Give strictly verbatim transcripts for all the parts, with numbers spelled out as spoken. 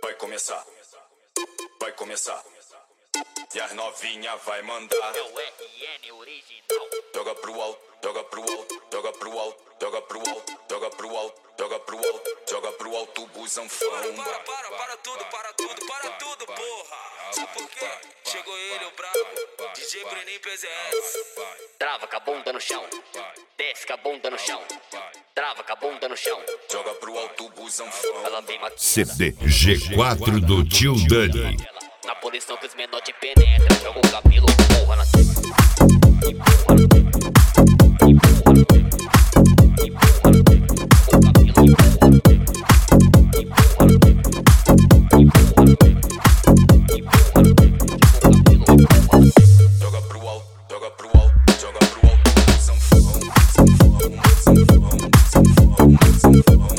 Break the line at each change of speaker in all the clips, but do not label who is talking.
Vai começar, vai começar. E as novinha vai mandar.
É o R N original.
Joga pro alto, joga pro alto, joga pro alto, joga pro alto, joga pro alto, joga pro alto, joga pro alto, busanfão.
Para, para, para, para tudo, para tudo, para tudo, porra. Sabe por quê? Chegou ele, o brabo, D J Bruninho P Z S.
Trava com a bunda no chão, desce com a bunda no chão, trava com a bunda no chão.
Joga pro alto, busanfão.
Ela vem
C D G quatro do Tio Dani.
na posição que os menor te penetram. Joga o cabelo, porra na tela. Empurra, empurra, empurra. O cabelo empurra, empurra, empurra, empurra. O cabelo empurra.
Joga pro alto, joga pro alto, joga pro alto, busanfão, busanfão, busanfão, busanfão, busanfão,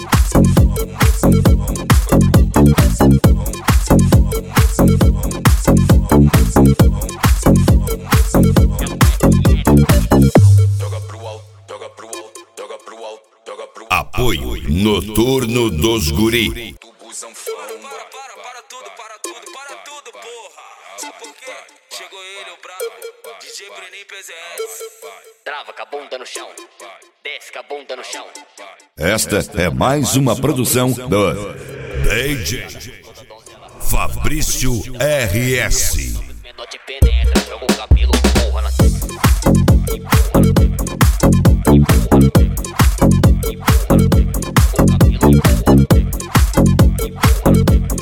Apoio Noturno dos Guri.
Para, para, para, para tudo, para tudo, para tudo, porra. Sabe por quê? Chegou ele, o brabo, D J Bruninho P Z S.
Trava com a bunda no chão, desce com a bunda no chão.
Esta é mais uma produção do D J Fabrício R S.
Os menor te penetram, joga o cabelo, porra na tela. Empurra, empurra, empurra. O cabelo empurra, empurra.